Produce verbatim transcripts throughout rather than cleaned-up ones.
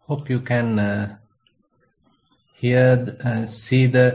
Hope you can uh, hear, uh, see the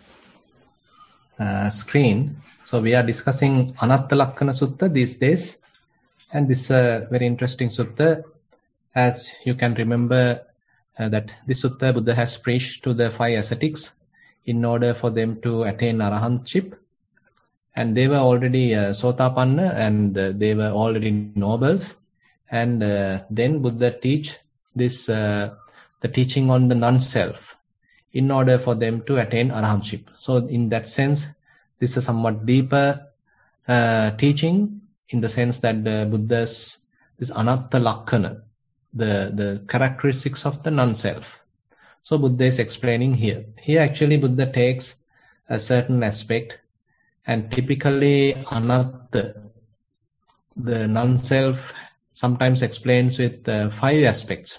uh, screen. So we are discussing Anatta Lakkana Sutta these days, and this is a very interesting sutta. As you can remember uh, that this sutta Buddha has preached to the five ascetics in order for them to attain arahantship, and they were already uh, Sotapanna, and uh, they were already nobles, and uh, then Buddha teach this uh, the teaching on the non-self in order for them to attain arahantship. So in that sense, this is a somewhat deeper uh, teaching, in the sense that the Buddha's this anatta lakkana, the the characteristics of the non-self. So Buddha is explaining here. Here actually Buddha takes a certain aspect, and typically anatta, the non-self, sometimes explains with uh, five aspects.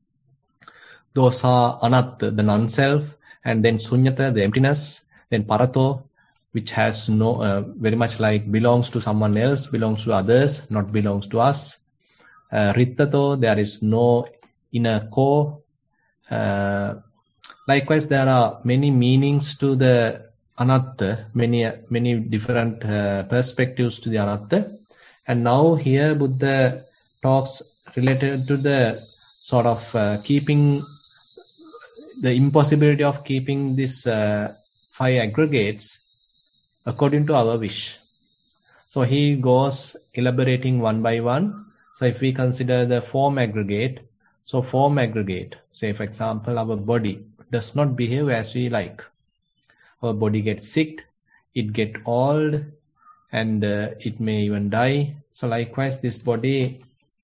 Those are anatta, the non-self, and then sunyata, the emptiness, then parato, which has no, uh, very much like belongs to someone else, belongs to others, not belongs to us. Uh, rittato, there is no inner core. Uh, likewise, there are many meanings to the anatta, many many different uh, perspectives to the anatta. And now here Buddha talks related to the sort of uh, keeping the impossibility of keeping these uh, five aggregates according to our wish. So he goes elaborating one by one. So if we consider the form aggregate, so form aggregate, say for example, our body does not behave as we like. Our body gets sick, it gets old, and uh, it may even die. So likewise, this body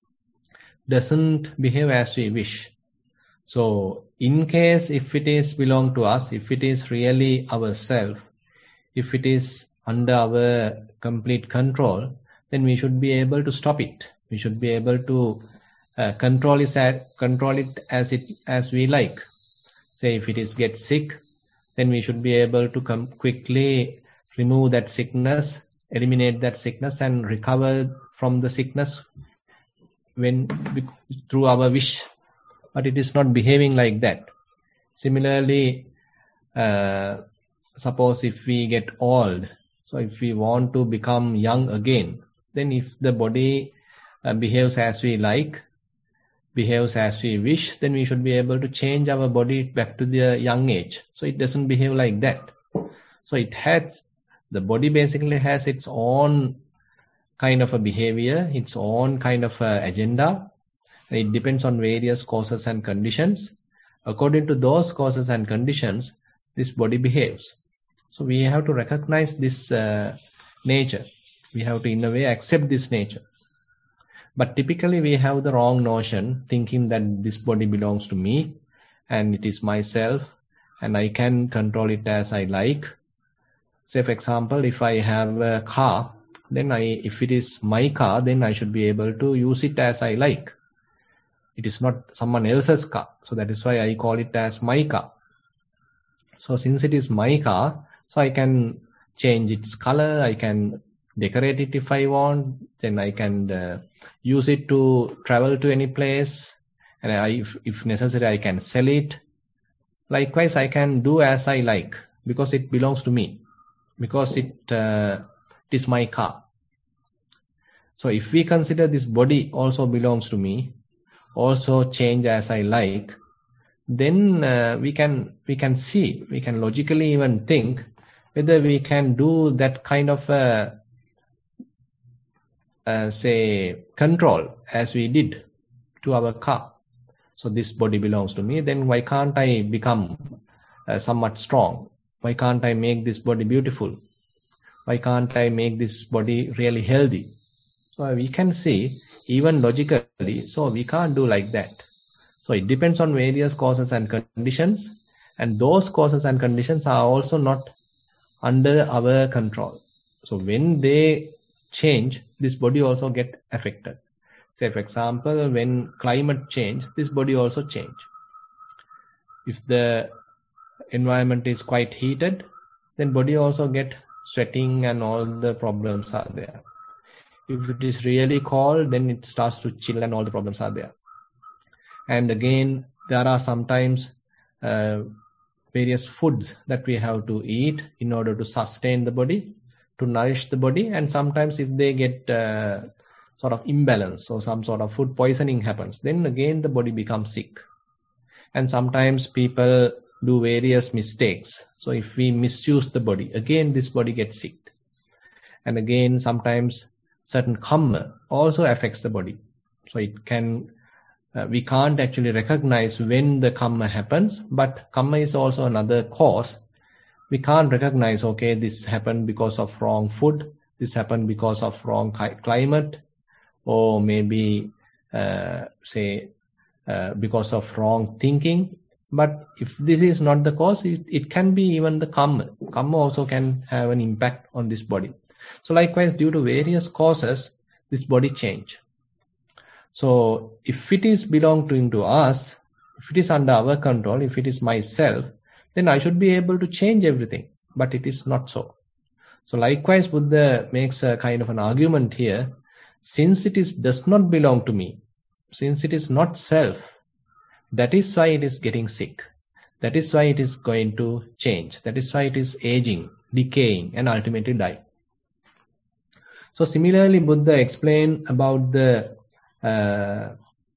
doesn't behave as we wish. So in case if it is belong to us, if it is really ourself, if it is under our complete control, then we should be able to stop it. We should be able to uh, control it, control it as it as we like. Say if it is get sick, then we should be able to come quickly remove that sickness, eliminate that sickness, and recover from the sickness when through our wish. But it is not behaving like that. Similarly, uh, suppose if we get old, so if we want to become young again, then if the body uh, behaves as we like, behaves as we wish, then we should be able to change our body back to the young age. So it doesn't behave like that. So it has, the body basically has its own kind of a behavior, its own kind of a agenda. It depends on various causes and conditions. According to those causes and conditions, this body behaves. So we have to recognize this uh, nature. We have to, in a way, accept this nature. But typically we have the wrong notion, thinking that this body belongs to me and it is myself and I can control it as I like. Say for example, if I have a car, then I, if it is my car, then I should be able to use it as I like. It is not someone else's car. So that is why I call it as my car. So since it is my car, so I can change its color, I can decorate it if I want, then I can uh, use it to travel to any place, and I, if, if necessary I can sell it. Likewise, I can do as I like because it belongs to me, because it, uh, it is my car. So if we consider this body also belongs to me, also change as I like, then uh, we can we can see, we can logically even think whether we can do that kind of uh, uh, say control as we did to our car. So this body belongs to me, then why can't I become uh, somewhat strong? Why can't I make this body beautiful? Why can't I make this body really healthy? So we can see even logically, so we can't do like that. So it depends on various causes and conditions, and those causes and conditions are also not under our control. So when they change, this body also get affected. Say for example, when climate change, this body also change. If the environment is quite heated, then body also get sweating and all the problems are there. If it is really cold, then it starts to chill and all the problems are there. And again, there are sometimes uh, various foods that we have to eat in order to sustain the body, to nourish the body, and sometimes if they get uh, sort of imbalance or some sort of food poisoning happens, then again the body becomes sick. And sometimes people do various mistakes. So if we misuse the body, again this body gets sick. And again sometimes certain karma also affects the body. So it can, uh, we can't actually recognize when the karma happens, but karma is also another cause. We can't recognize, okay, this happened because of wrong food, this happened because of wrong climate, or maybe uh, say uh, because of wrong thinking. But if this is not the cause, it, it can be even the karma. Karma also can have an impact on this body. So likewise, due to various causes, this body change. So if it is belonging to us, if it is under our control, if it is myself, then I should be able to change everything. But it is not so. So likewise, Buddha makes a kind of an argument here. Since it is does not belong to me, since it is not self, that is why it is getting sick. That is why it is going to change. That is why it is aging, decaying, and ultimately die. So similarly, Buddha explained about the uh,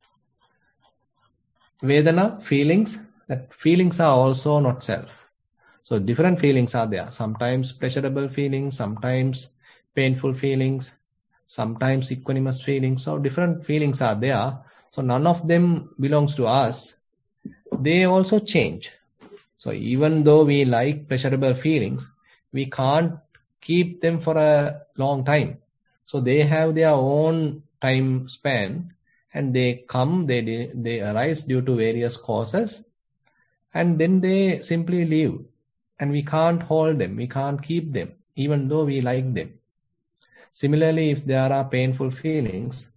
Vedana, feelings, that feelings are also not self. So different feelings are there. Sometimes pleasurable feelings, sometimes painful feelings, sometimes equanimous feelings. So different feelings are there. So none of them belongs to us. They also change. So even though we like pleasurable feelings, we can't keep them for a long time. So they have their own time span, and they come, they they arise due to various causes, and then they simply leave. And we can't hold them, we can't keep them, even though we like them. Similarly, if there are painful feelings,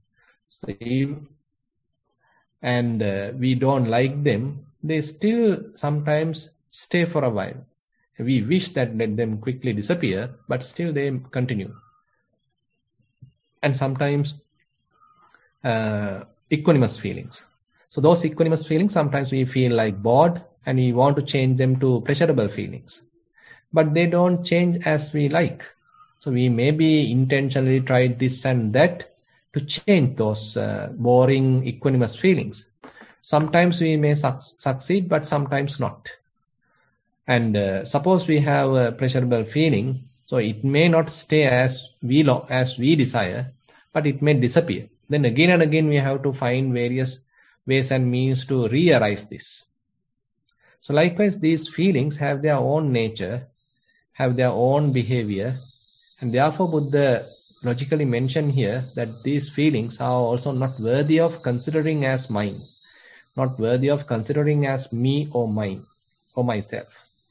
and uh, we don't like them, they still sometimes stay for a while. We wish that let them quickly disappear, but still they continue. And sometimes uh, equanimous feelings. So those equanimous feelings, sometimes we feel like bored and we want to change them to pleasurable feelings. But they don't change as we like. So we maybe intentionally try this and that to change those uh, boring equanimous feelings. Sometimes we may su- succeed, but sometimes not. And uh, suppose we have a pleasurable feeling, so it may not stay as we lo- as we desire, but it may disappear. Then again and again we have to find various ways and means to re-arise this. So likewise, these feelings have their own nature, have their own behavior, and therefore Buddha logically mentioned here that these feelings are also not worthy of considering as mine, not worthy of considering as me or mine or myself.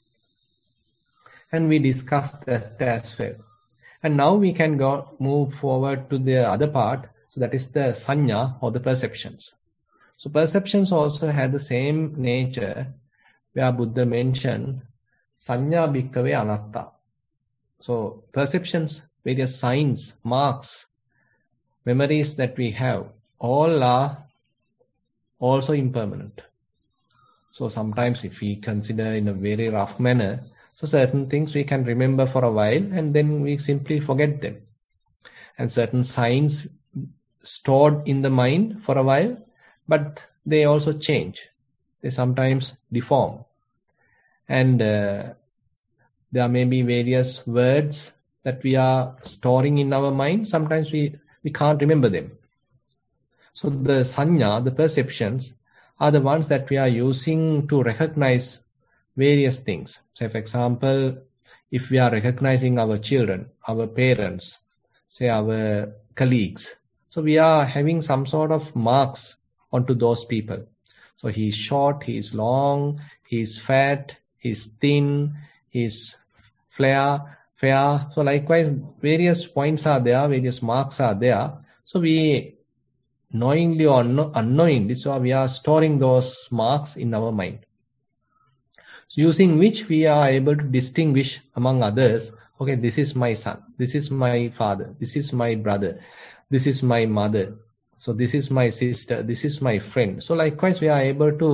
And we discussed that as well. And now we can go move forward to the other part, so that is the sanya or the perceptions. So perceptions also have the same nature, where Buddha mentioned sanya bhikkave anatta. So perceptions, various signs, marks, memories that we have, all are also impermanent. So sometimes if we consider in a very rough manner, so certain things we can remember for a while and then we simply forget them. And certain signs stored in the mind for a while, but they also change. They sometimes deform. And uh, there may be various words that we are storing in our mind. Sometimes we, we can't remember them. So the sanya, the perceptions, are the ones that we are using to recognize various things. Say, for example, if we are recognizing our children, our parents, say our colleagues, so we are having some sort of marks onto those people. So he is short, he is long, he is fat, he is thin, he is fair, fair. So likewise, various points are there, various marks are there. So we knowingly or no, unknowingly, so we are storing those marks in our mind. So using which we are able to distinguish among others, okay, this is my son, this is my father, this is my brother, this is my mother, so this is my sister, this is my friend. So likewise, we are able to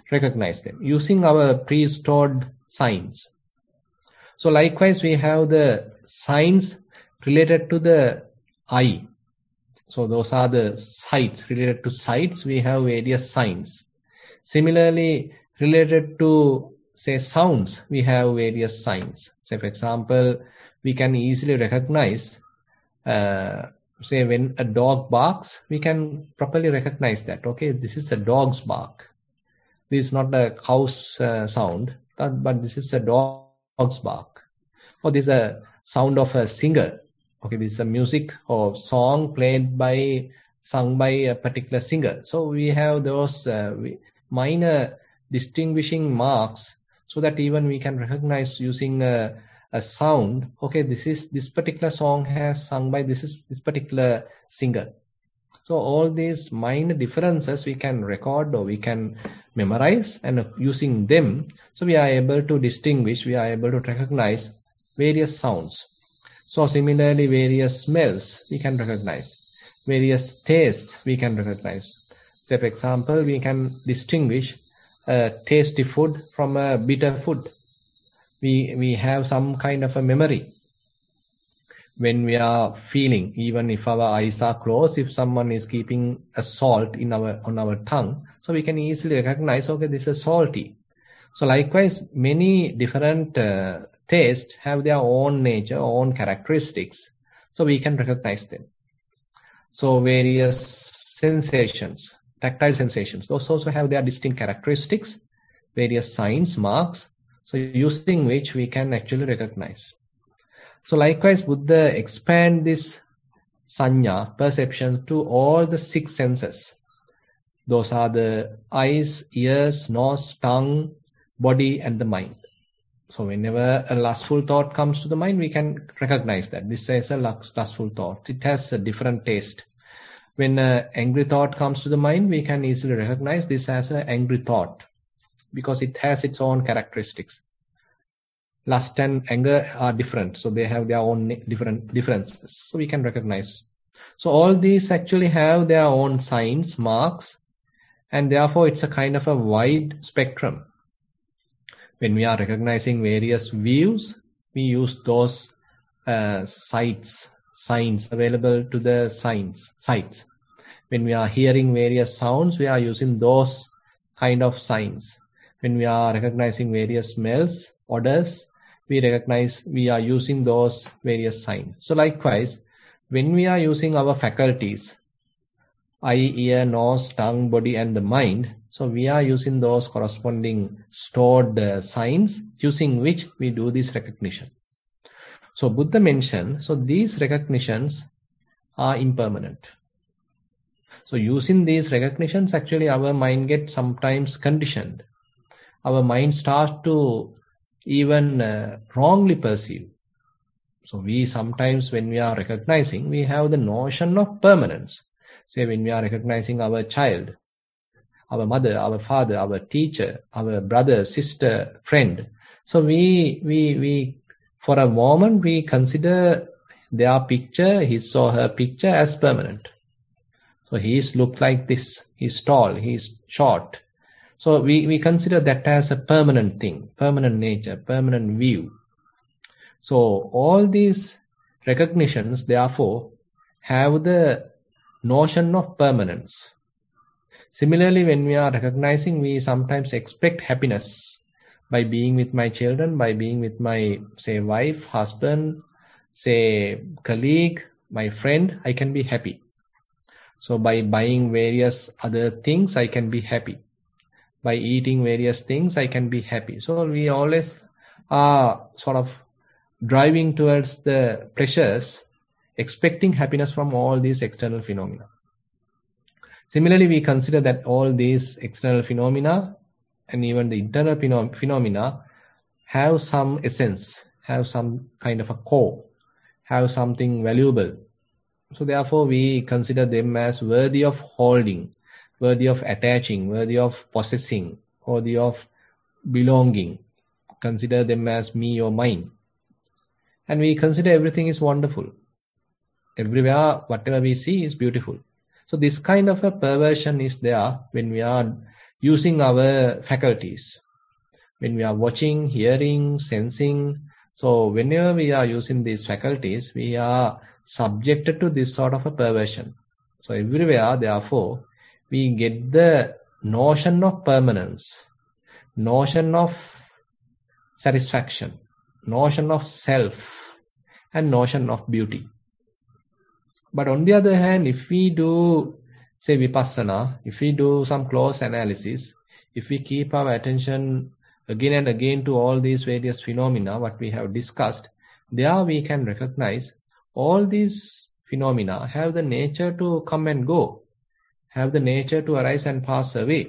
recognize them using our pre-stored signs. So likewise, we have the signs related to the eye. So those are the sights. Related to sights, we have various signs. Similarly, related to, say, sounds, we have various signs. Say, for example, we can easily recognize, uh, say, when a dog barks, we can properly recognize that, okay, this is a dog's bark. This is not a cow's uh, sound, but, but this is a dog's bark. Or this is a sound of a singer. Okay, this is a music or song played by, sung by a particular singer. So we have those uh, minor distinguishing marks so that even we can recognize using a, a sound, okay, this is this particular song has sung by this is this particular singer. So all these minor differences we can record or we can memorize, and using them, so we are able to distinguish, we are able to recognize various sounds. So similarly, various smells we can recognize, various tastes we can recognize. Say, for example, we can distinguish a tasty food from a bitter food. We, we have some kind of a memory when we are feeling, even if our eyes are closed, if someone is keeping a salt in our on our tongue, so we can easily recognize, okay, this is salty. So likewise, many different uh, tastes have their own nature, own characteristics, so we can recognize them. So various sensations, tactile sensations, those also have their distinct characteristics, various signs, marks, so using which we can actually recognize. So likewise, Buddha expand this sanya, perception, to all the six senses. Those are the eyes, ears, nose, tongue, body, and the mind. So whenever a lustful thought comes to the mind, we can recognize that this is a lustful thought. It has a different taste. When an angry thought comes to the mind, we can easily recognize this as an angry thought because it has its own characteristics. Lust and anger are different, so they have their own different differences. So we can recognize. So all these actually have their own signs, marks, and therefore it's a kind of a wide spectrum. When we are recognizing various views, we use those uh, sights, signs available to the signs, sights. When we are hearing various sounds, we are using those kind of signs. When we are recognizing various smells, odors, we recognize, we are using those various signs. So likewise, when we are using our faculties, eye, ear, nose, tongue, body, and the mind, so we are using those corresponding stored uh, signs using which we do this recognition. So Buddha mentioned, so these recognitions are impermanent. So using these recognitions, actually our mind gets sometimes conditioned. Our mind starts to even uh, wrongly perceive. So we sometimes, when we are recognizing, we have the notion of permanence. Say when we are recognizing our child, our mother, our father, our teacher, our brother, sister, friend. So we, we, we, for a moment, we consider their picture, his or her picture, as permanent. So he is looked like this, he's tall, he's short. So we, we consider that as a permanent thing, permanent nature, permanent view. So all these recognitions, therefore, have the notion of permanence. Similarly, when we are recognizing, we sometimes expect happiness by being with my children, by being with my, say, wife, husband, say, colleague, my friend, I can be happy. So by buying various other things, I can be happy. By eating various things, I can be happy. So we always are sort of driving towards the pleasures, expecting happiness from all these external phenomena. Similarly, we consider that all these external phenomena and even the internal phenom- phenomena have some essence, have some kind of a core, have something valuable. So therefore, we consider them as worthy of holding, worthy of attaching, worthy of possessing, worthy of belonging. Consider them as me or mine. And we consider everything is wonderful. Everywhere, whatever we see is beautiful. So this kind of a perversion is there when we are using our faculties. When we are watching, hearing, sensing, so whenever we are using these faculties, we are subjected to this sort of a perversion. So everywhere, therefore, we get the notion of permanence, notion of satisfaction, notion of self, and notion of beauty. But on the other hand, if we do, say, vipassana, if we do some close analysis, if we keep our attention again and again to all these various phenomena, what we have discussed, there we can recognize all these phenomena have the nature to come and go, have the nature to arise and pass away.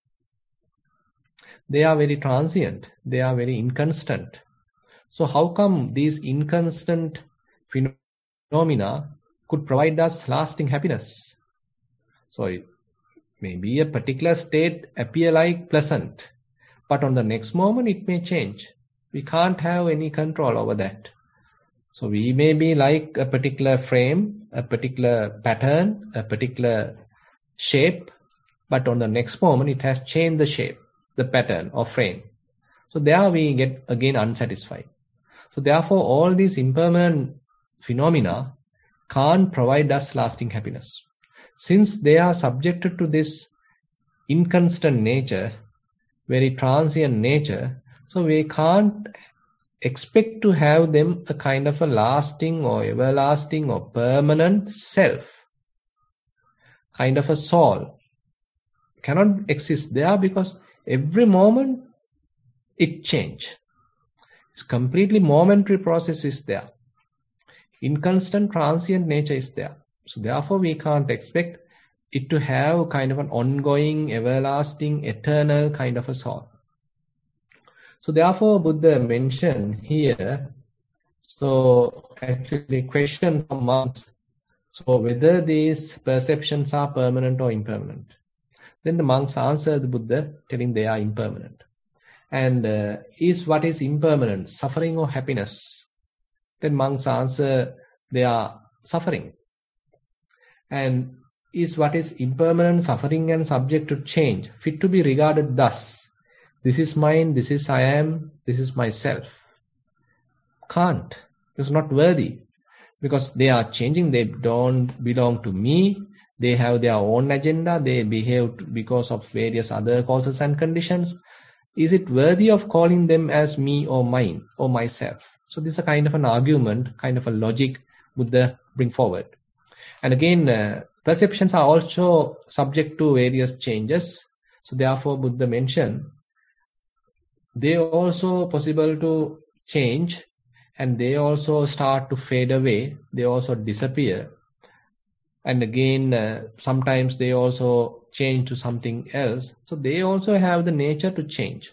They are very transient, they are very inconstant. So how come these inconstant phenomena could provide us lasting happiness? So it may be a particular state appear like pleasant, but on the next moment it may change. We can't have any control over that. So we may be like a particular frame, a particular pattern, a particular shape, but on the next moment it has changed the shape, the pattern or frame. So there we get again unsatisfied. So therefore all these impermanent phenomena can't provide us lasting happiness. Since they are subjected to this inconstant nature, very transient nature, so we can't expect to have them a kind of a lasting or everlasting or permanent self, kind of a soul. Cannot exist there because every moment it changes. It's completely momentary process is there. Inconstant, transient nature is there. So therefore we can't expect it to have kind of an ongoing, everlasting, eternal kind of a soul. So therefore Buddha mentioned here, so actually question from monks, so whether these perceptions are permanent or impermanent. Then the monks answer the Buddha telling they are impermanent. And uh, is what is impermanent, suffering or happiness? Then monks answer they are suffering. And is what is impermanent, suffering and subject to change, fit to be regarded thus? This is mine, this is I am, this is myself. Can't. It's not worthy. Because they are changing, they don't belong to me, they have their own agenda, they behave because of various other causes and conditions. Is it worthy of calling them as me or mine or myself? So this is a kind of an argument, kind of a logic Buddha bring forward. And again, uh, perceptions are also subject to various changes. So therefore Buddha mentioned, they also possible to change and they also start to fade away. They also disappear. And again, uh, sometimes they also change to something else. So they also have the nature to change.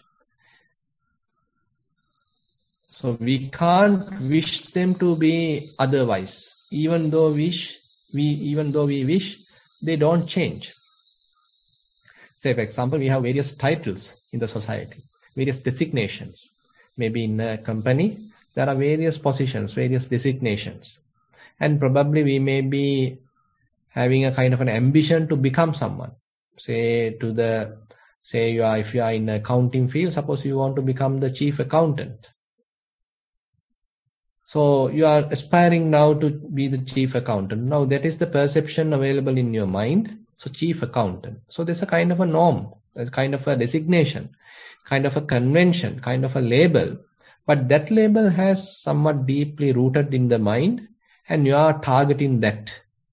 So we can't wish them to be otherwise. Even though wish, we even though we wish, they don't change. Say for example, we have various titles in the society, various designations. Maybe in a company, there are various positions, various designations. And probably we may be having a kind of an ambition to become someone. Say to the, say you are, if you are in the accounting field, suppose you want to become the chief accountant. So you are aspiring now to be the chief accountant. Now that is the perception available in your mind. So chief accountant. So there's a kind of a norm, a kind of a designation, kind of a convention, kind of a label. But that label has somewhat deeply rooted in the mind and you are targeting that.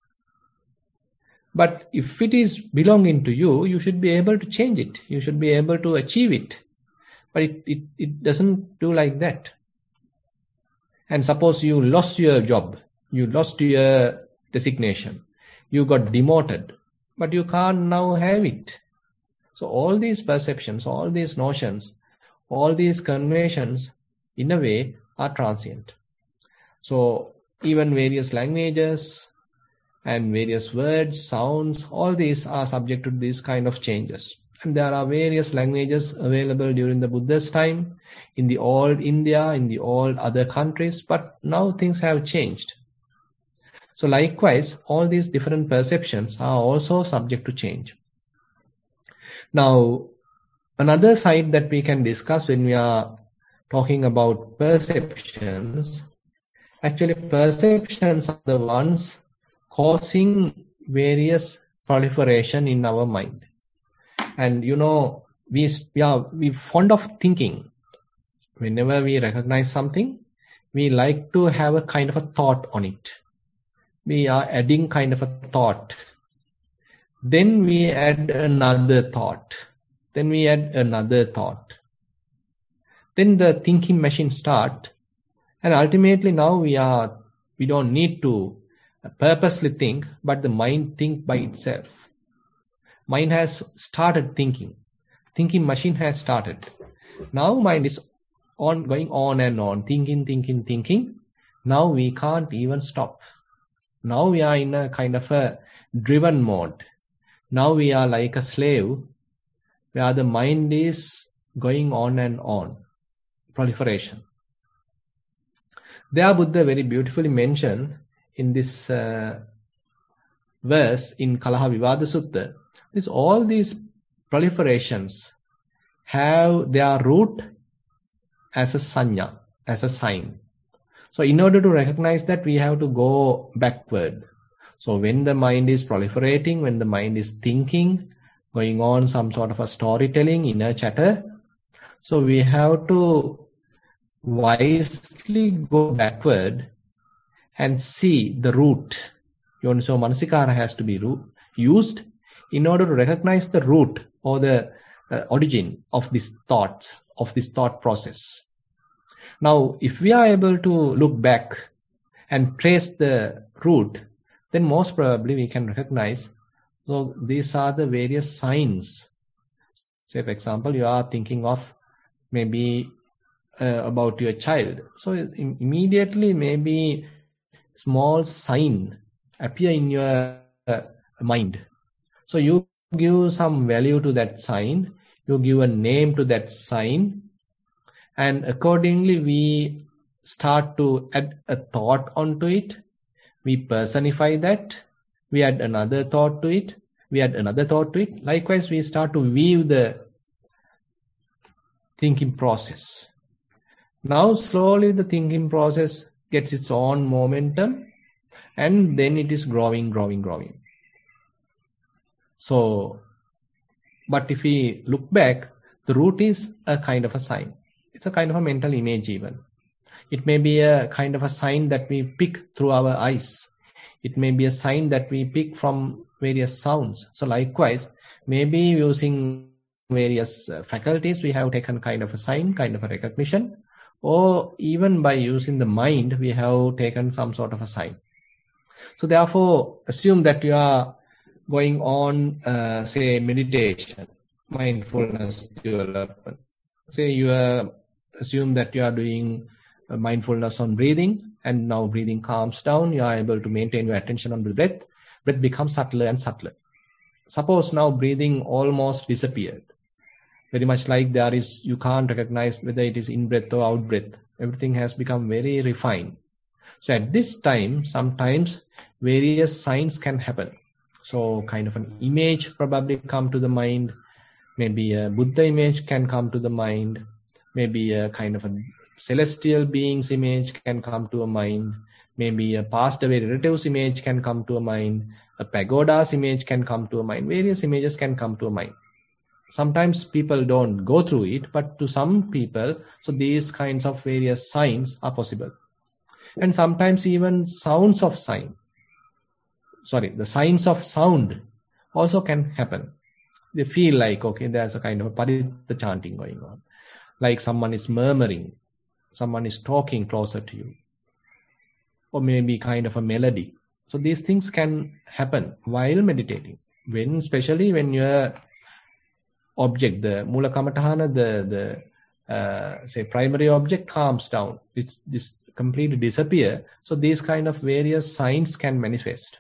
But if it is belonging to you, you should be able to change it. You should be able to achieve it. But it, it, it doesn't do like that. And suppose you lost your job, you lost your designation, you got demoted, but you can't now have it. So all these perceptions, all these notions, all these conventions, in a way, are transient. So even various languages and various words, sounds, all these are subject to these kind of changes. And there are various languages available during the Buddha's time, in the old India, in the old other countries, but now things have changed. So likewise, all these different perceptions are also subject to change. Now, another side that we can discuss when we are talking about perceptions, actually perceptions are the ones causing various proliferation in our mind. And you know, we, we are we fond of thinking. Whenever we recognize something, we like to have a kind of a thought on it. We are adding kind of a thought. Then we add another thought. Then we add another thought. Then the thinking machine start, and ultimately now we are we don't need to purposely think, but the mind think by itself. Mind has started thinking. Thinking machine has started. Now mind is on going on and on, thinking, thinking, thinking. Now we can't even stop. Now we are in a kind of a driven mode. Now we are like a slave, where the mind is going on and on. Proliferation. There Buddha very beautifully mentioned in this uh, verse in Kalaha Vivada Sutta, this all these proliferations have their root as a sanya, as a sign. So in order to recognize that, we have to go backward. So when the mind is proliferating, when the mind is thinking, going on some sort of a storytelling, inner chatter, so we have to wisely go backward and see the root. Yoniso Manasikara has to be used in order to recognize the root or the uh, origin of this thought, of this thought process. Now, if we are able to look back and trace the root, then most probably we can recognize, so these are the various signs. Say, for example, you are thinking of maybe uh, about your child. So immediately maybe small sign appear in your uh, mind. So you give some value to that sign, you give a name to that sign, and accordingly we start to add a thought onto it. We personify that, we add another thought to it, we add another thought to it. Likewise, we start to weave the thinking process. Now slowly the thinking process gets its own momentum, and then it is growing, growing, growing. So, but if we look back, the root is a kind of a sign. It's a kind of a mental image even. It may be a kind of a sign that we pick through our eyes. It may be a sign that we pick from various sounds. So likewise, maybe using various uh, faculties, we have taken kind of a sign, kind of a recognition, or even by using the mind, we have taken some sort of a sign. So therefore, assume that you are going on, uh, say, meditation, mindfulness development. Say you are, assume that you are doing mindfulness on breathing, and now breathing calms down, you are able to maintain your attention on the breath. Breath becomes subtler and subtler. Suppose now breathing almost disappeared. Very much like there is, you can't recognize whether it is in-breath or out-breath. Everything has become very refined. So at this time, sometimes various signs can happen. So kind of an image probably come to the mind. Maybe a Buddha image can come to the mind. Maybe a kind of a celestial being's image can come to a mind. Maybe a passed away relative's image can come to a mind. A pagoda's image can come to a mind. Various images can come to a mind. Sometimes people don't go through it, but to some people, so these kinds of various signs are possible. And sometimes even sounds of sign, sorry, the signs of sound also can happen. They feel like, okay, there's a kind of a paritta chanting going on. Like someone is murmuring, someone is talking closer to you, or maybe kind of a melody. So these things can happen while meditating, when, especially when your object, the Mula Kamatahana, the, the uh, say primary object calms down, it's this completely disappear. So these kind of various signs can manifest.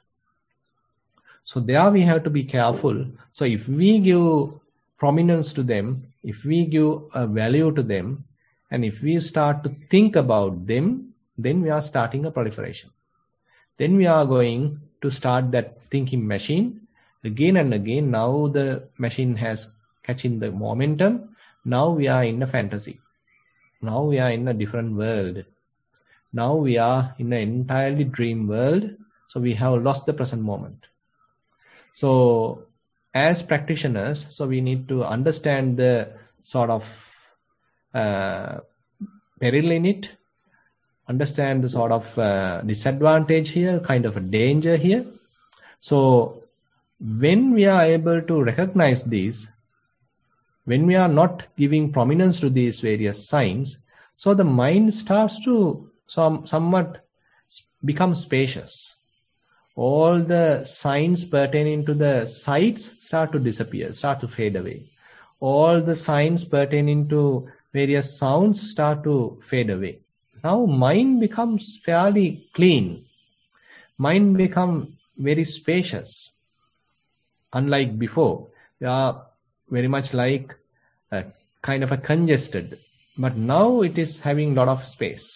So there we have to be careful. So if we give prominence to them, if we give a value to them, and if we start to think about them, then we are starting a proliferation. Then we are going to start that thinking machine again and again. Now the machine has catching the momentum. Now we are in a fantasy. Now we are in a different world. Now we are in an entirely dream world. So we have lost the present moment. So as practitioners, so we need to understand the sort of uh, peril in it, understand the sort of uh, disadvantage here, kind of a danger here. So when we are able to recognize these, when we are not giving prominence to these various signs, so the mind starts to some, somewhat become spacious. All the signs pertaining to the sights start to disappear, start to fade away. All the signs pertaining to various sounds start to fade away. Now mind becomes fairly clean. Mind becomes very spacious. Unlike before, we are very much like a kind of a congested, but now it is having a lot of space.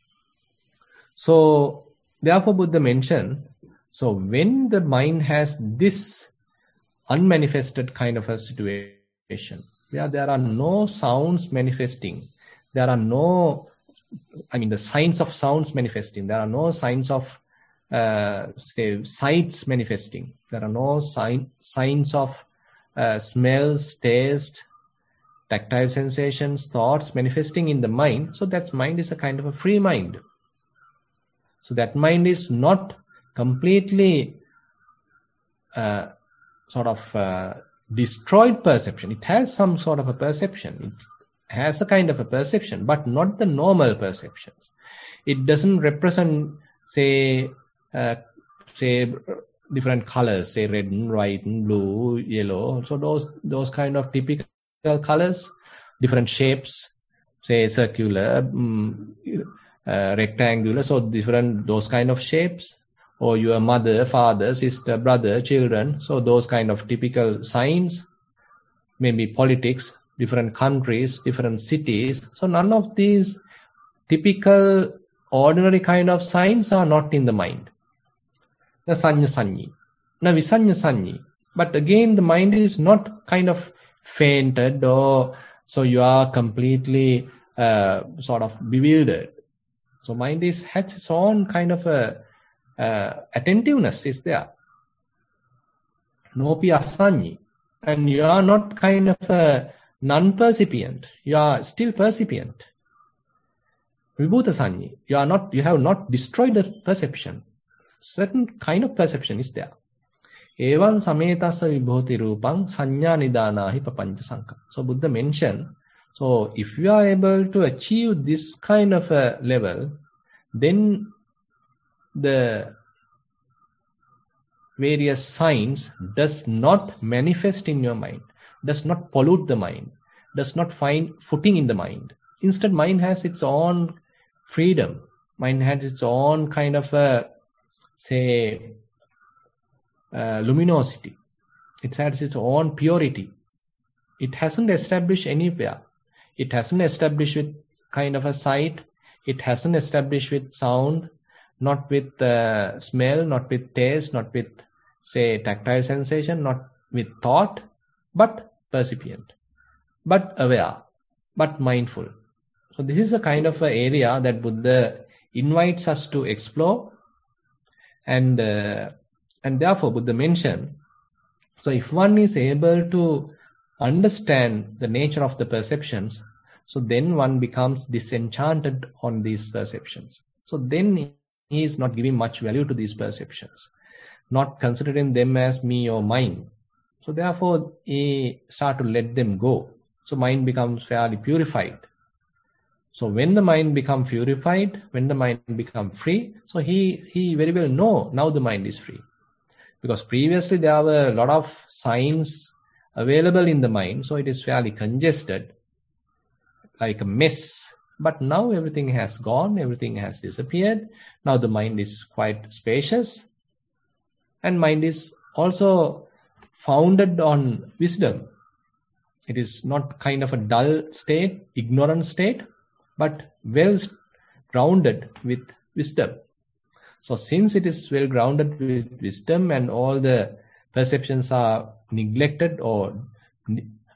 So therefore Buddha mentioned, so when the mind has this unmanifested kind of a situation, where there are no sounds manifesting, there are no, I mean the signs of sounds manifesting, there are no signs of uh, say sights manifesting, there are no sign, signs of uh, smells, taste, tactile sensations, thoughts manifesting in the mind. So that mind is a kind of a free mind. So that mind is not completely uh, sort of uh, destroyed perception. It has some sort of a perception. It has a kind of a perception, but not the normal perceptions. It doesn't represent, say, uh, say different colors, say red and white and blue, yellow. So those those kind of typical colors, different shapes, say circular, um, uh, rectangular. So different those kind of shapes. Or your mother, father, sister, brother, children. So those kind of typical signs, maybe politics, different countries, different cities. So none of these typical ordinary kind of signs are not in the mind. Na sanya sanyi, na visanya sanyi. But again, the mind is not kind of fainted or so you are completely uh, sort of bewildered. So mind is has its own kind of a Uh, attentiveness is there. Nopi asanyi. And you are not kind of a non-percipient. You are still percipient. Vibhuta sanyi. You are not, you have not destroyed the perception. Certain kind of perception is there. Evan sametasa vibhoti rupang sanya nidanahi papancha sanka. So Buddha mentioned, so if you are able to achieve this kind of a level, then the various signs does not manifest in your mind, does not pollute the mind, does not find footing in the mind. Instead, mind has its own freedom. Mind has its own kind of a, say, uh, luminosity. It has its own purity. It hasn't established anywhere. It hasn't established with kind of a sight. It hasn't established with sound. Not with uh, smell, not with taste, not with, say, tactile sensation, not with thought, but percipient, but aware, but mindful. So this is a kind of an area that Buddha invites us to explore, and uh, and therefore Buddha mentioned, so if one is able to understand the nature of the perceptions, so then one becomes disenchanted on these perceptions. So then he is not giving much value to these perceptions, not considering them as me or mine. So therefore, he start to let them go. So mind becomes fairly purified. So when the mind becomes purified, when the mind becomes free, so he, he very well know now the mind is free. Because previously there were a lot of signs available in the mind, so it is fairly congested, like a mess. But now everything has gone, everything has disappeared. Now the mind is quite spacious, and mind is also founded on wisdom. It is not kind of a dull state, ignorant state, but well grounded with wisdom. So since it is well grounded with wisdom and all the perceptions are neglected or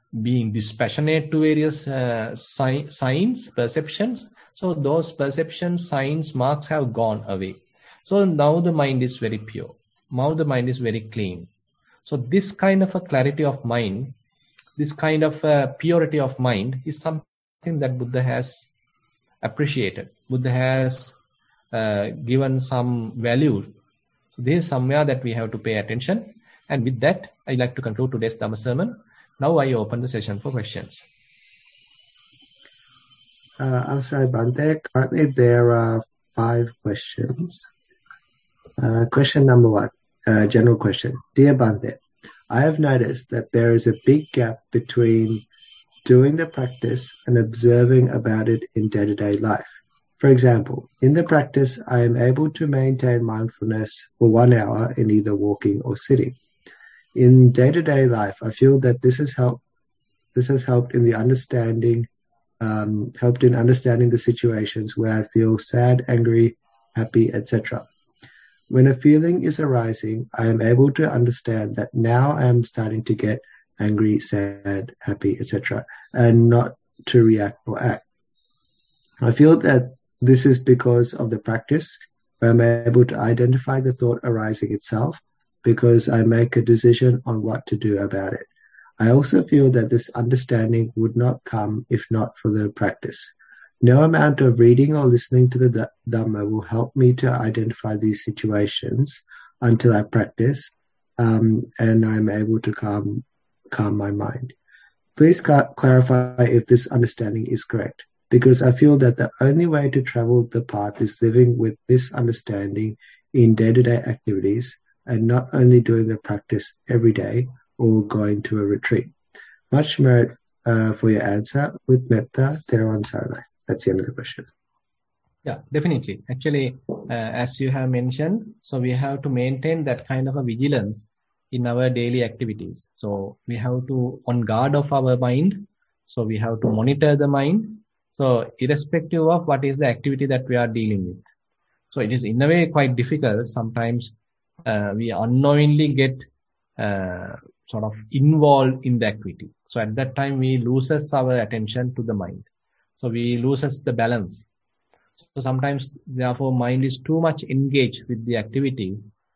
being dispassionate to various uh, si- signs, perceptions. So those perception signs, marks have gone away. So now the mind is very pure. Now the mind is very clean. So this kind of a clarity of mind, this kind of a purity of mind is something that Buddha has appreciated. Buddha has uh, given some value. So this is somewhere that we have to pay attention. And with that, I'd like to conclude today's Dhamma sermon. Now I open the session for questions. Uh, I'm sorry, Bhante. Currently, there are five questions. Uh, question number one, uh, general question. Dear Bhante, I have noticed that there is a big gap between doing the practice and observing about it in day-to-day life. For example, in the practice, I am able to maintain mindfulness for one hour in either walking or sitting. In day-to-day life, I feel that this has helped. This has helped in the understanding, um, helped in understanding the situations where I feel sad, angry, happy, et cetera. When a feeling is arising, I am able to understand that now I am starting to get angry, sad, happy, et cetera, and not to react or act. I feel that this is because of the practice, where I'm able to identify the thought arising itself, because I make a decision on what to do about it. I also feel that this understanding would not come if not for the practice. No amount of reading or listening to the Dhamma will help me to identify these situations until I practice, um, and I'm able to calm calm my mind. Please cl- clarify if this understanding is correct, because I feel that the only way to travel the path is living with this understanding in day-to-day activities and not only doing the practice every day or going to a retreat. Much merit uh, for your answer. With metta, Therawan Saranai. That's the end of the question. Yeah, definitely. Actually, uh, as you have mentioned, so we have to maintain that kind of a vigilance in our daily activities. So we have to on guard of our mind. So we have to monitor the mind. So irrespective of what is the activity that we are dealing with. So it is in a way quite difficult. Sometimes uh, we unknowingly get uh, sort of involved in the activity. So at that time we loses our attention to the mind. So we loses the balance. So sometimes, therefore, mind is too much engaged with the activity.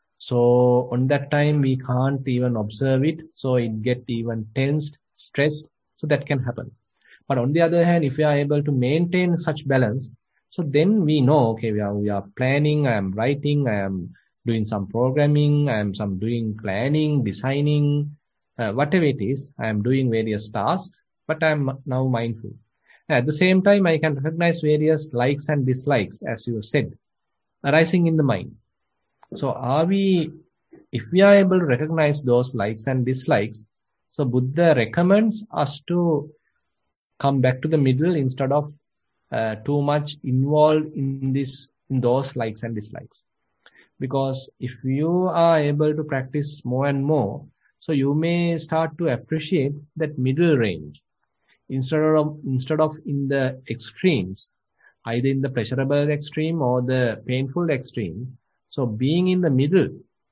So on that time, we can't even observe it. So it get even tensed, stressed. So that can happen. But on the other hand, if we are able to maintain such balance, so then we know, okay, we are, we are planning, I am writing, I am doing some programming, I am some doing planning, designing, uh, whatever it is, I am doing various tasks, but I am now mindful. At the same time, I can recognize various likes and dislikes, as you said, arising in the mind. So are we, if we are able to recognize those likes and dislikes, so Buddha recommends us to come back to the middle instead of uh, too much involved in this, in those likes and dislikes. Because if you are able to practice more and more, so you may start to appreciate that middle range. Instead of, instead of in the extremes, either in the pleasurable extreme or the painful extreme. So being in the middle,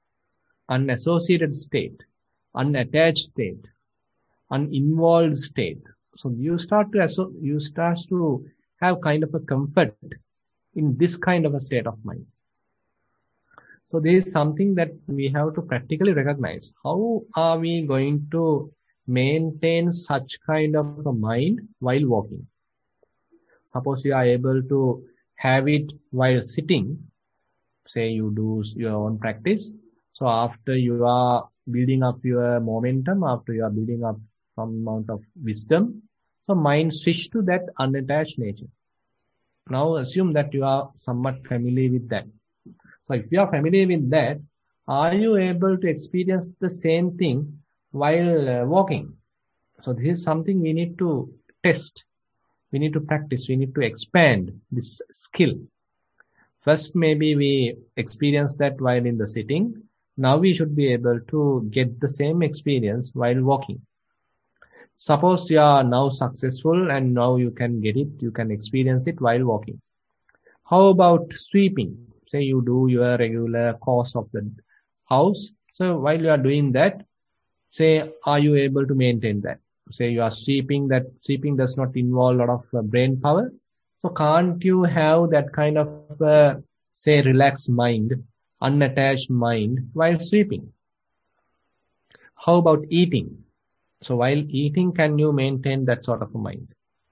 unassociated state, unattached state, uninvolved state. So you start to, you start to have kind of a comfort in this kind of a state of mind. So this is something that we have to practically recognize. How are we going to maintain such kind of a mind while walking? Suppose you are able to have it while sitting, say you do your own practice. So after you are building up your momentum, after you are building up some amount of wisdom, so mind switch to that unattached nature. Now assume that you are somewhat familiar with that. So if you are familiar with that, are you able to experience the same thing while uh, walking? So this is something we need to test. We need to practice. We need to expand this skill. First, maybe we experience that while in the sitting. Now we should be able to get the same experience while walking. Suppose you are now successful and now you can get it, you can experience it while walking. How about sweeping? Say you do your regular course of the house. So while you are doing that, say, are you able to maintain that? say you are sleeping, that sleeping does not involve a lot of uh, brain power. So can't you have that kind of, uh, say, relaxed mind, unattached mind while sleeping? How about eating? So while eating, can you maintain that sort of a mind?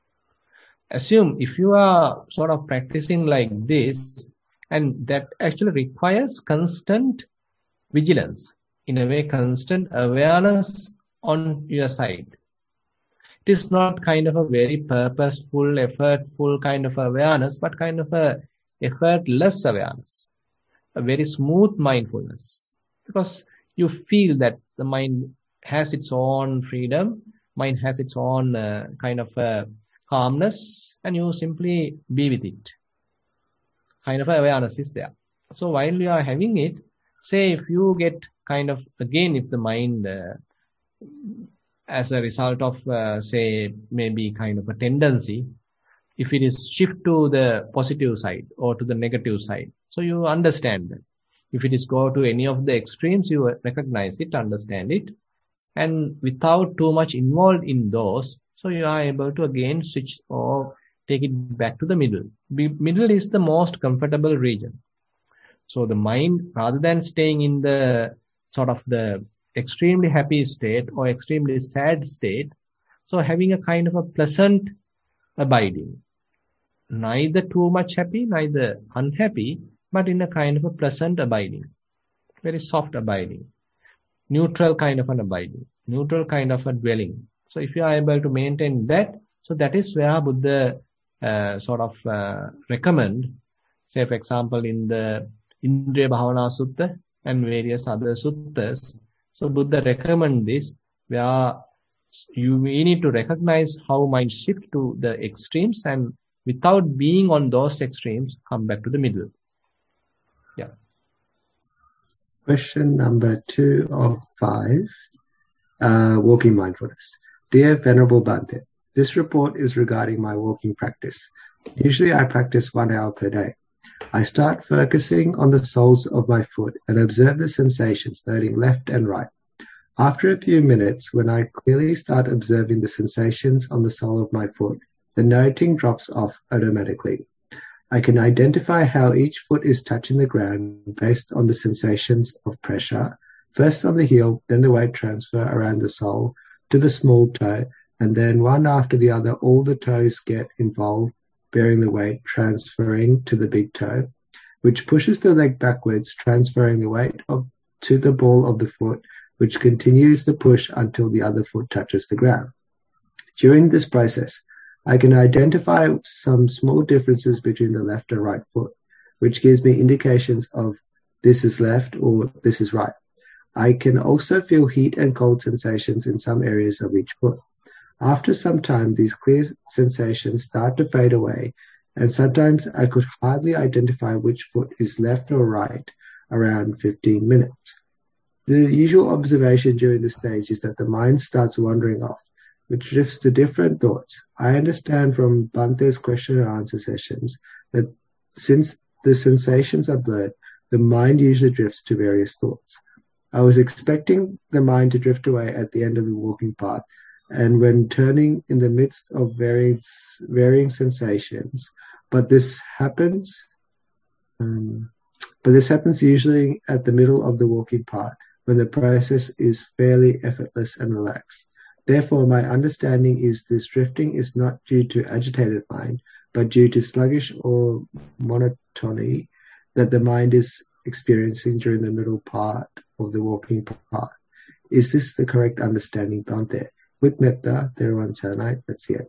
Assume if you are sort of practicing like this, and that actually requires constant vigilance, in a way, constant awareness on your side. It is not kind of a very purposeful, effortful kind of awareness, but kind of a effortless awareness, a very smooth mindfulness, because you feel that the mind has its own freedom, mind has its own uh, kind of uh, calmness, and you simply be with it. Kind of awareness is there. So while you are having it, say if you get kind of, again, if the mind, uh, as a result of, uh, say, maybe kind of a tendency, if it is shift to the positive side or to the negative side, so you understand that. If it is go to any of the extremes, you recognize it, understand it, and without too much involved in those, so you are able to again switch or take it back to the middle. Be- middle is the most comfortable region. So the mind, rather than staying in the sort of the extremely happy state or extremely sad state, so having a kind of a pleasant abiding, neither too much happy, neither unhappy, but in a kind of a pleasant abiding, very soft abiding, neutral kind of an abiding, neutral kind of a dwelling. So if you are able to maintain that, so that is where Buddha uh, sort of uh, recommend, say for example in the Indriya Bhavana Sutta and various other suttas. So Buddha recommend this, where you we need to recognize how mind shift to the extremes, and without being on those extremes, come back to the middle. Yeah. Question number two of five, uh, walking mindfulness. Dear Venerable Bhante, this report is regarding my walking practice. Usually I practice one hour per day. I start focusing on the soles of my foot and observe the sensations, noting left and right. After a few minutes, when I clearly start observing the sensations on the sole of my foot, the noting drops off automatically. I can identify how each foot is touching the ground based on the sensations of pressure, first on the heel, then the weight transfer around the sole to the small toe, and then one after the other, all the toes get involved, bearing the weight, transferring to the big toe, which pushes the leg backwards, transferring the weight of, to the ball of the foot, which continues the push until the other foot touches the ground. During this process, I can identify some small differences between the left and right foot, which gives me indications of this is left or this is right. I can also feel heat and cold sensations in some areas of each foot. After some time, these clear sensations start to fade away, and sometimes I could hardly identify which foot is left or right around fifteen minutes. The usual observation during this stage is that the mind starts wandering off, which drifts to different thoughts. I understand from Bhante's question and answer sessions that since the sensations are blurred, the mind usually drifts to various thoughts. I was expecting the mind to drift away at the end of the walking path, and when turning in the midst of varying, varying sensations, but this happens, um, but this happens usually at the middle of the walking path, when the process is fairly effortless and relaxed. Therefore, my understanding is this drifting is not due to agitated mind, but due to sluggish or monotony that the mind is experiencing during the middle part of the walking path. Is this the correct understanding, Bhante? With metta, Theravada Saranai, that's the end.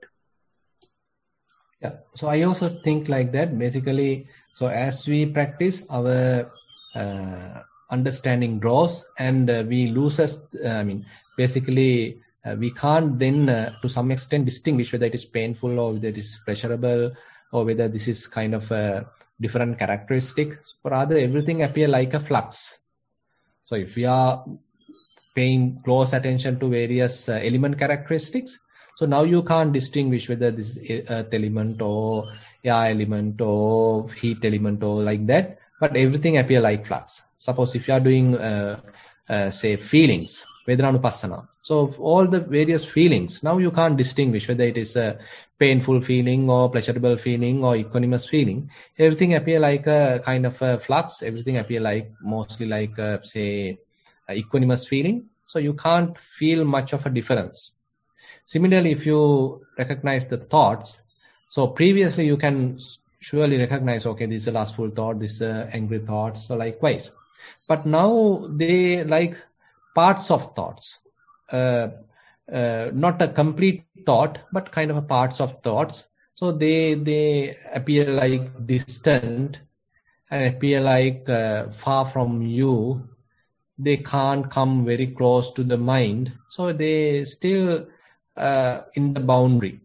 Yeah. So I also think like that. Basically, so as we practice, our uh, understanding grows, and uh, we lose us. Uh, I mean, basically, uh, we can't then, uh, to some extent, distinguish whether it is painful or whether it is pleasurable or whether this is kind of a different characteristic. Or rather, everything appear like a flux. So if we are paying close attention to various uh, element characteristics, so now you can't distinguish whether this is earth element or air element or heat element or like that, but everything appear like flux. Suppose if you are doing, uh, uh, say, feelings, Vedanānupassana. So all the various feelings, now you can't distinguish whether it is a painful feeling or pleasurable feeling or equanimous feeling. Everything appear like a kind of a flux. Everything appear like mostly like a, say, a equanimous feeling. So you can't feel much of a difference. Similarly, if you recognize the thoughts, so previously you can surely recognize, okay, this is a lustful thought, this is a angry thought, so likewise. But now they like parts of thoughts, uh, uh, not a complete thought, but kind of a parts of thoughts. So they they appear like distant and appear like uh, far from you. They can't come very close to the mind. So they still uh, in the boundary.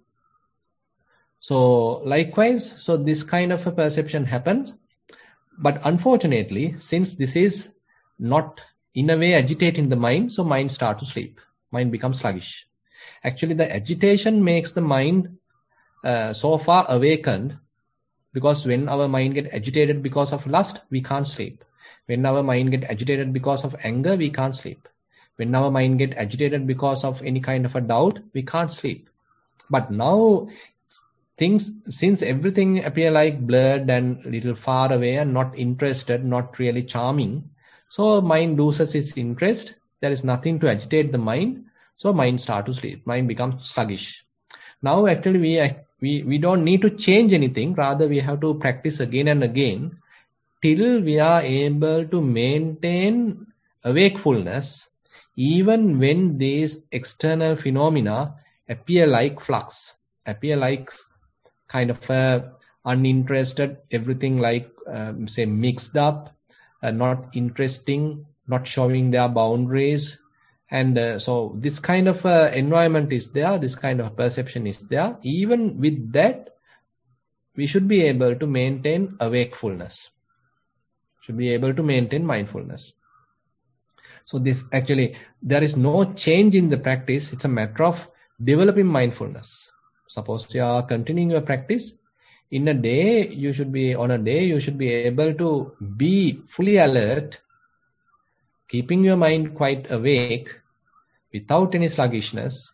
So likewise, so this kind of a perception happens. But unfortunately, since this is not in a way agitating the mind, so mind starts to sleep. Mind becomes sluggish. Actually, the agitation makes the mind uh, so far awakened, because when our mind gets agitated because of lust, we can't sleep. When our mind gets agitated because of anger, we can't sleep. When our mind gets agitated because of any kind of a doubt, we can't sleep. But now, things, since everything appear like blurred and little far away and not interested, not really charming, so mind loses its interest. There is nothing to agitate the mind. So mind starts to sleep. Mind becomes sluggish. Now actually we, we, we don't need to change anything. Rather we have to practice again and again till we are able to maintain awakefulness even when these external phenomena appear like flux, appear like kind of uh, uninterested, everything like um, say mixed up, uh, not interesting, not showing their boundaries. And uh, so this kind of uh, environment is there, this kind of perception is there. Even with that, we should be able to maintain awakefulness, should be able to maintain mindfulness. So this actually, there is no change in the practice. It's a matter of developing mindfulness. Suppose you are continuing your practice, in a day, you should be, on a day, you should be able to be fully alert, keeping your mind quite awake without any sluggishness,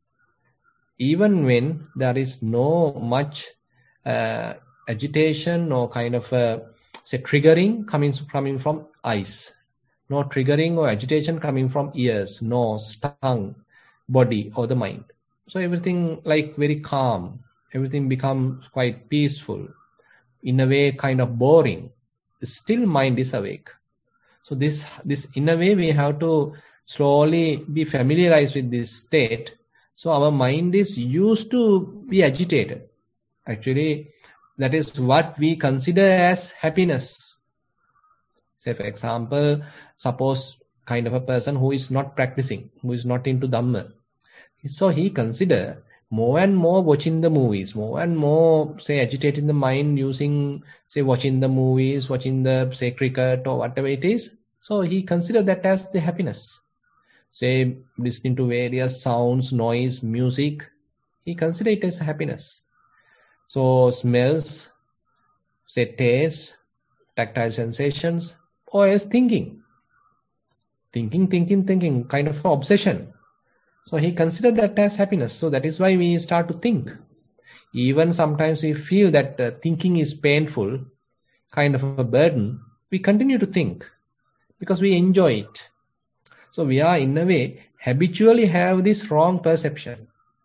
even when there is no much uh, agitation or kind of uh, say triggering coming, coming from eyes, no triggering or agitation coming from ears, nose, tongue, body or the mind. So everything like very calm, everything becomes quite peaceful, in a way kind of boring. Still mind is awake. So this, this in a way we have to slowly be familiarized with this state. So our mind is used to be agitated. Actually, that is what we consider as happiness. Say for example, suppose kind of a person who is not practicing, who is not into Dhamma. So he consider more and more watching the movies, more and more, say, agitating the mind using, say, watching the movies, watching the, say, cricket or whatever it is. So he consider that as the happiness. Say, listening to various sounds, noise, music, he consider it as happiness. So smells, say, taste, tactile sensations, or else thinking. Thinking, thinking, thinking, kind of an obsession. So he considered that as happiness. So that is why we start to think. Even sometimes we feel that uh, thinking is painful, kind of a burden. We continue to think because we enjoy it. So we are in a way habitually have this wrong perception.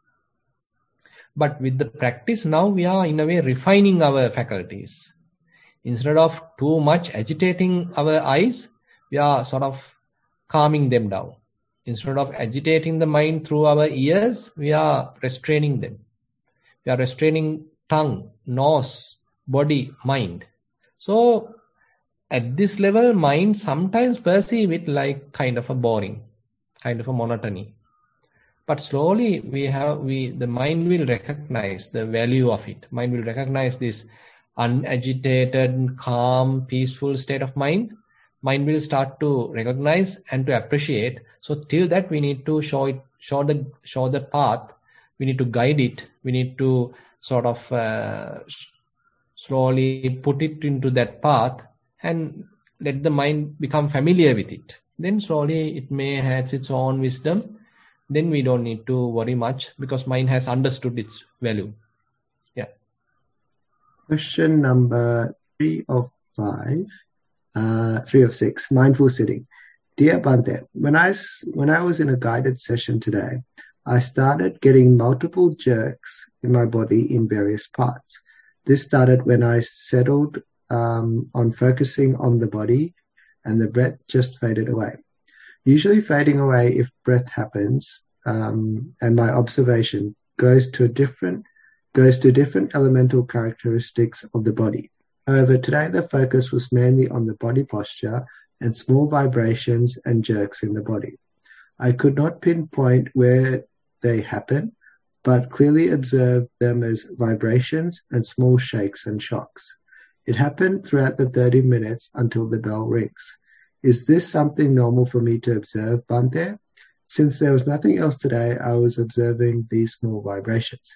But with the practice now we are in a way refining our faculties. Instead of too much agitating our eyes, we are sort of calming them down. Instead of agitating the mind through our ears, we are restraining them. We are restraining tongue, nose, body, mind. So at this level, mind sometimes perceive it like kind of a boring, kind of a monotony. But slowly we have, we, the mind will recognize the value of it. Mind will recognize this unagitated, calm, peaceful state of mind. Mind will start to recognize and to appreciate. So till that we need to show it, show the, show the path. We need to guide it. We need to sort of uh, slowly put it into that path and let the mind become familiar with it. then slowly it may have its own wisdom. Then we don't need to worry much because mind has understood its value. Yeah. Question number three of five, uh, three of six, mindful sitting. Dear Bhante, when I, when I was in a guided session today, I started getting multiple jerks in my body in various parts. This started when I settled um, on focusing on the body, and the breath just faded away. Usually fading away if breath happens, um, and my observation goes to a different goes to different elemental characteristics of the body. However, today the focus was mainly on the body posture and small vibrations and jerks in the body. I could not pinpoint where they happen, but clearly observed them as vibrations and small shakes and shocks. It happened throughout the thirty minutes until the bell rings. Is this something normal for me to observe, Bhante? Since there was nothing else today, I was observing these small vibrations.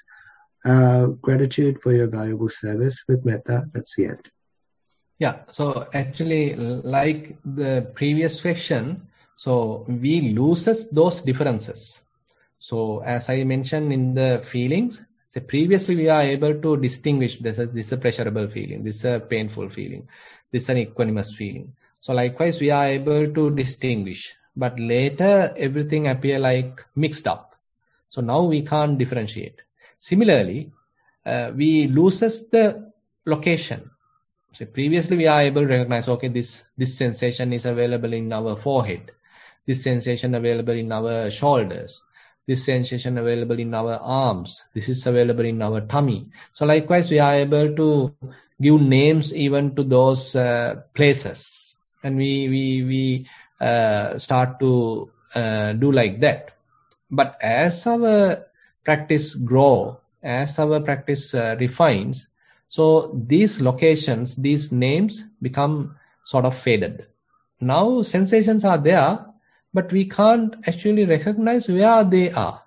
Uh, gratitude for your valuable service. With metta, that's the end. Yeah, so actually, like the previous section, so we loses those differences. So as I mentioned in the feelings, so previously we are able to distinguish this is, this is a pleasurable feeling, this is a painful feeling, this is an equanimous feeling. So likewise, we are able to distinguish, but later everything appear like mixed up. So now we can't differentiate. Similarly, uh, we loses the location. So previously we are able to recognize, okay, this, this sensation is available in our forehead, this sensation available in our shoulders, this sensation available in our arms, this is available in our tummy. So likewise, we are able to give names even to those uh, places. And we, we, we uh, start to uh, do like that. But as our practice grow, as our practice uh, refines, so these locations, these names become sort of faded. Now sensations are there, but we can't actually recognize where they are.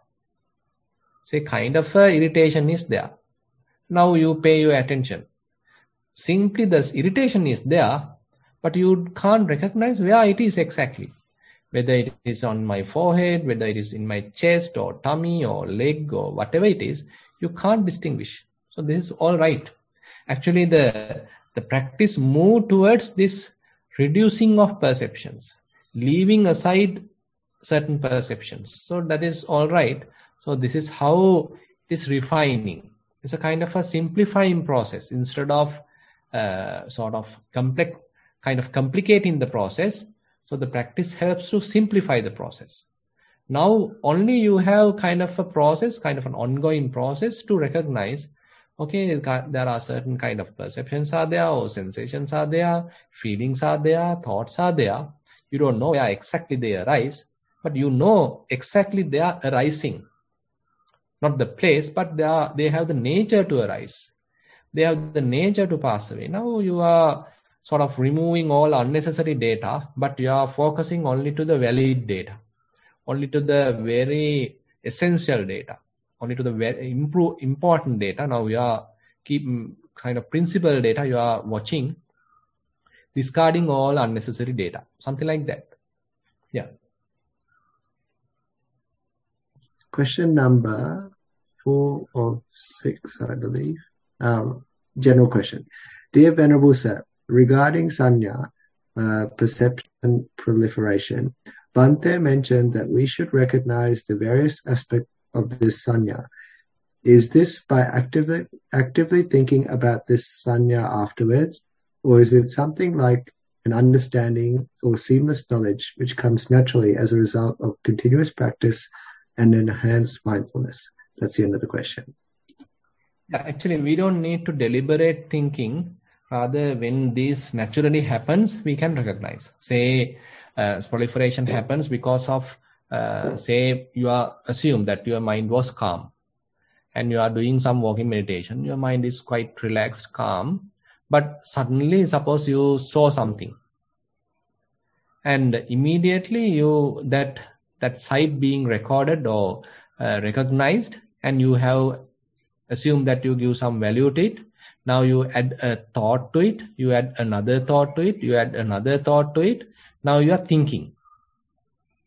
Say kind of uh, irritation is there. Now you pay your attention. Simply this irritation is there, but you can't recognize where it is exactly. Whether it is on my forehead, whether it is in my chest or tummy or leg or whatever it is, you can't distinguish. So this is all right. Actually, the, the practice move towards this reducing of perceptions, leaving aside certain perceptions. So that is all right. So this is how it is refining. It's a kind of a simplifying process instead of uh, sort of complex, kind of complicating the process. So the practice helps to simplify the process. Now only you have kind of a process, kind of an ongoing process to recognize, okay, there are certain kind of perceptions are there, or sensations are there, feelings are there, thoughts are there. You don't know where exactly they arise, but you know exactly they are arising. Not the place, but they are, they have the nature to arise. They have the nature to pass away. Now you are sort of removing all unnecessary data, but you are focusing only to the valid data, only to the very essential data, only to the very improve, important data. Now you are keeping kind of principal data you are watching, discarding all unnecessary data, something like that. Yeah. Question number four of six, I believe. Um, general question. Dear Venerable Sir, regarding sanya, uh, perception proliferation, Bhante mentioned that we should recognize the various aspects of this sanya. Is this by actively actively thinking about this sanya afterwards, or is it something like an understanding or seamless knowledge which comes naturally as a result of continuous practice and enhanced mindfulness? That's the end of the question. Yeah, actually, we don't need to deliberate thinking. Rather, when this naturally happens, we can recognize. Say, uh, proliferation happens because of, uh, say, you are assume that your mind was calm, and you are doing some walking meditation. Your mind is quite relaxed, calm, but suddenly, suppose you saw something, and immediately you that that sight being recorded or uh, recognized, and you have assumed that you give some value to it. Now you add a thought to it, you add another thought to it, you add another thought to it. Now you are thinking.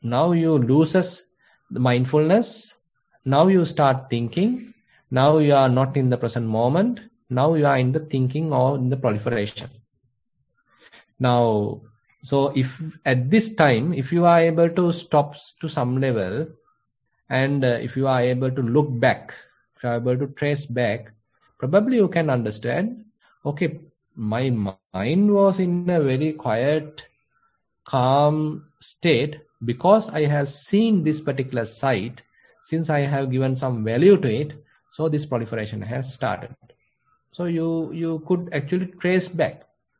now you loses the mindfulness. Now you start thinking. Now you are not in the present moment. Now you are in the thinking or in the proliferation. Now, so if at this time, if you are able to stop to some level, and uh, if you are able to look back, if you are able to trace back, probably you can understand, okay, my mind was in a very quiet, calm state because I have seen this particular site. Since I have given some value to it, so this proliferation has started. So you, you could actually trace back.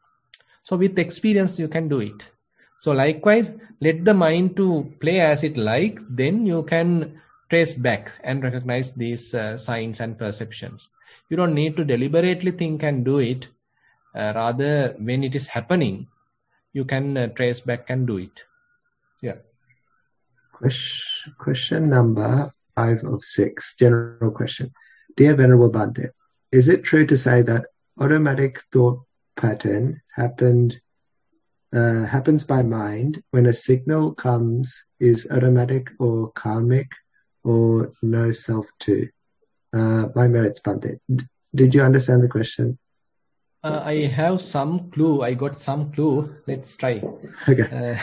So with experience, you can do it. So likewise, let the mind to play as it likes, then you can trace back and recognize these uh, signs and perceptions. You don't need to deliberately think and do it. Uh, rather, when it is happening, you can uh, trace back and do it. Yeah. Question, question number five of six, general question. Dear Venerable Bhante, is it true to say that automatic thought pattern happened uh, happens by mind when a signal comes is automatic or karmic or no self too? Uh, my merits, Bhante. D- did you understand the question? Uh, I have some clue. I got some clue. Let's try. Okay.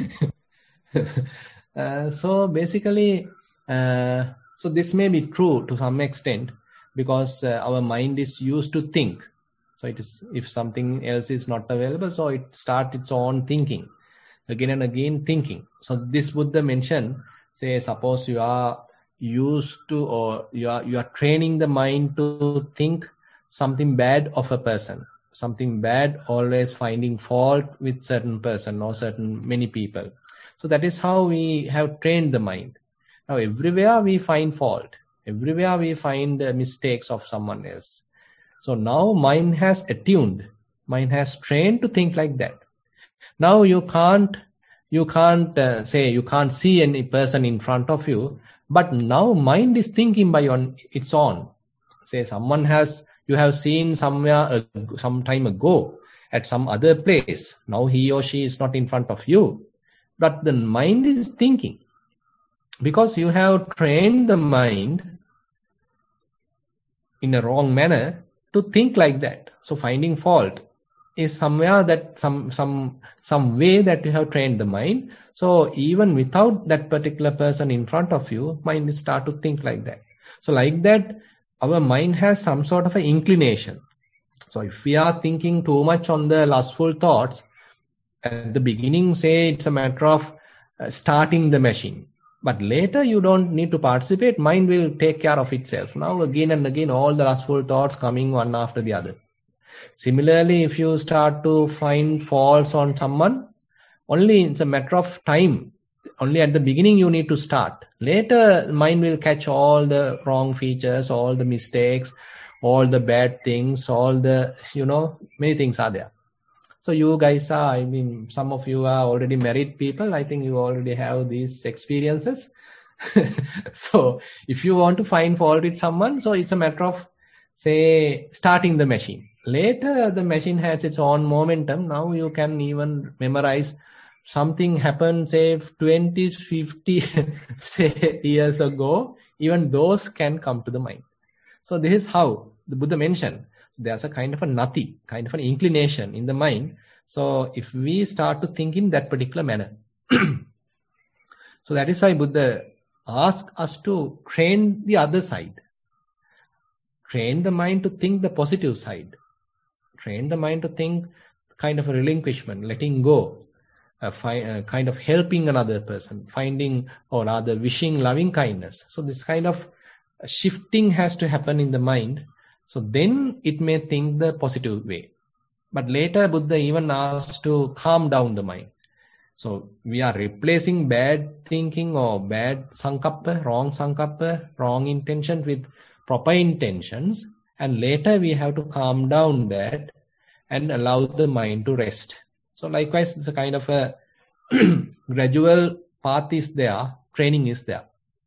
Uh, uh, so basically, uh, so this may be true to some extent because uh, our mind is used to think. So it is, if something else is not available, so it starts its own thinking, again and again thinking. So this Buddha mentioned, say, suppose you are used to, or you are you are training the mind to think something bad of a person, something bad, always finding fault with certain person or certain many people. So that is how we have trained the mind. Now everywhere we find fault, everywhere we find uh, mistakes of someone else. So now mind has attuned, mind has trained to think like that. Now you can't, you can't uh, say you can't see any person in front of you, but now mind is thinking by on its own. Say someone has, you have seen somewhere uh, some time ago at some other place. Now he or she is not in front of you, but the mind is thinking because you have trained the mind in a wrong manner to think like that. So finding fault is somewhere that some some some way that you have trained the mind. So even without that particular person in front of you, mind will start to think like that. So like that, our mind has some sort of an inclination. So if we are thinking too much on the lustful thoughts, at the beginning, say it's a matter of uh, starting the machine. But later you don't need to participate, mind will take care of itself. Now again and again all the lustful thoughts coming one after the other. Similarly, if you start to find faults on someone, only it's a matter of time. Only at the beginning you need to start. Later mind will catch all the wrong features, all the mistakes, all the bad things, all the, you know, many things are there. So you guys are, I mean, some of you are already married people. I think you already have these experiences. So if you want to find fault with someone, so it's a matter of, say, starting the machine. Later, the machine has its own momentum. Now you can even memorize something happened, say, twenty, fifty say, years ago. Even those can come to the mind. So this is how the Buddha mentioned. There's a kind of a nati, kind of an inclination in the mind. So if we start to think in that particular manner, so that is why Buddha asked us to train the other side. Train the mind to think the positive side. Train the mind to think kind of a relinquishment, letting go, a fi- uh, kind of helping another person, finding or rather wishing loving kindness. So this kind of shifting has to happen in the mind. So then it may think the positive way. But later Buddha even asked to calm down the mind. So we are replacing bad thinking or bad sankappa, wrong sankappa, wrong intention with proper intentions. And later we have to calm down that and allow the mind to rest. So likewise, it's a kind of a gradual path is there, training is there.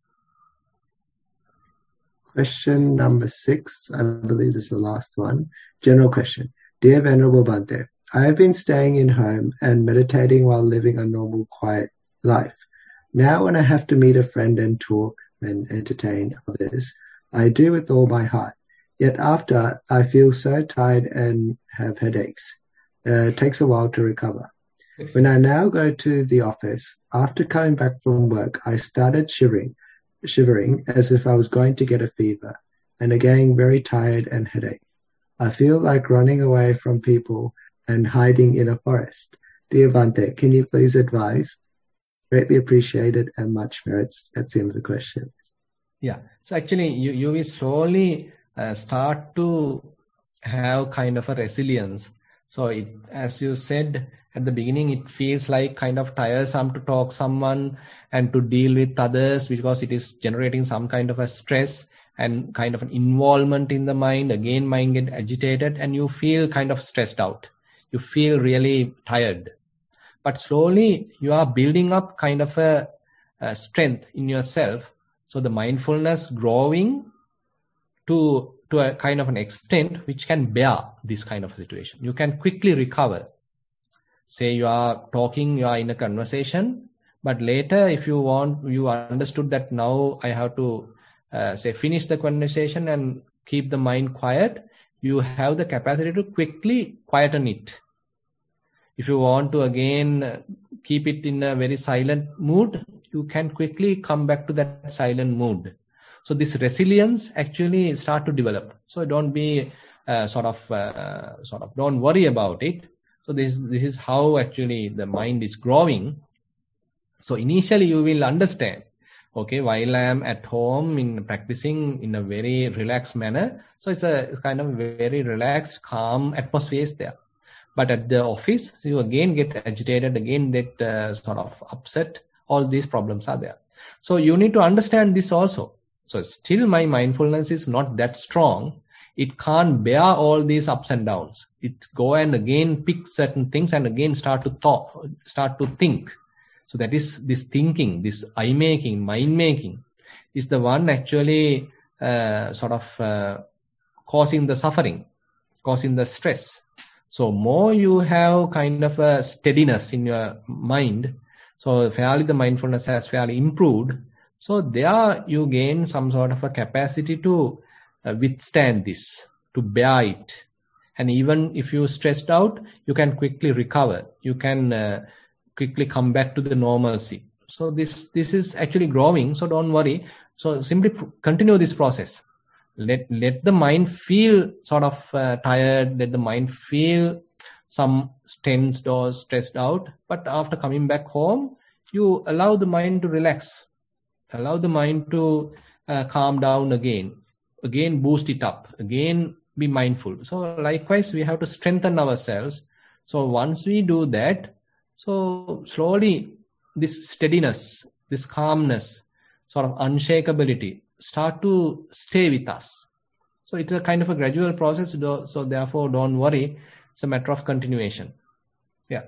Question number six, I believe this is the last one. General question. Dear Venerable Bhante, I have been staying in home and meditating while living a normal, quiet life. Now when I have to meet a friend and talk and entertain others, I do with all my heart. Yet after, I feel so tired and have headaches. Uh, it takes a while to recover. When I now go to the office, after coming back from work, I started shivering, shivering as if I was going to get a fever, and again very tired and headache. I feel like running away from people and hiding in a forest. Dear Bhante, can you please advise? Greatly appreciated and much merits. That's the end of the question. Yeah. So actually, you, you will slowly uh, start to have kind of a resilience. So it, as you said at the beginning, it feels like kind of tiresome to talk someone and to deal with others because it is generating some kind of a stress and kind of an involvement in the mind. Again, mind get agitated and you feel kind of stressed out. You feel really tired. But slowly you are building up kind of a, a strength in yourself. So the mindfulness growing to, to a kind of an extent which can bear this kind of situation. You can quickly recover. Say you are talking, you are in a conversation, but later if you want, you understood that now I have to uh, say finish the conversation and keep the mind quiet. You have the capacity to quickly quieten it. If you want to again keep it in a very silent mood, you can quickly come back to that silent mood. So this resilience actually start to develop. So don't be uh, sort of, uh, sort of, don't worry about it. So this, this is how actually the mind is growing. So initially you will understand, okay, while I am at home in practicing in a very relaxed manner. So it's a it's kind of very relaxed, calm atmosphere is there. But at the office, you again get agitated, again get uh, sort of upset. All these problems are there. So you need to understand this also. So still my mindfulness is not that strong. It can't bear all these ups and downs. It go and again pick certain things and again start to thought, start to think. So that is this thinking, this eye making, mind making is the one actually uh, sort of uh, causing the suffering, causing the stress. So more you have kind of a steadiness in your mind, so fairly the mindfulness has fairly improved. So there you gain some sort of a capacity to uh, withstand this, to bear it. And even if you're stressed out, you can quickly recover. You can uh, quickly come back to the normalcy. So this, this is actually growing. So don't worry. So simply pr- continue this process. Let, let the mind feel sort of uh, tired. Let the mind feel some tensed or stressed out. But after coming back home, you allow the mind to relax. Allow the mind to uh, calm down again. Again, boost it up. Again, be mindful. So likewise, we have to strengthen ourselves. So once we do that, so slowly this steadiness, this calmness, sort of unshakability start to stay with us. So it's a kind of a gradual process. So therefore, don't worry. It's a matter of continuation. Yeah.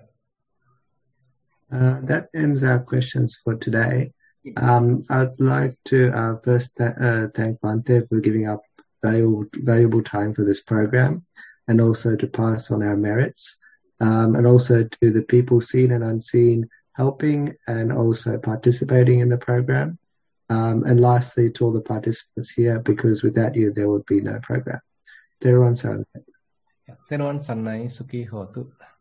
Uh, that ends our questions for today. Um, I'd like to uh, first th- uh, thank Bhante for giving up valuable, valuable time for this program and also to pass on our merits um, and also to the people seen and unseen helping and also participating in the program. Um, and lastly, to all the participants here, because without you, there would be no program. Teruvan Saranai. Teruvan Saranai, Sukhi Hotu.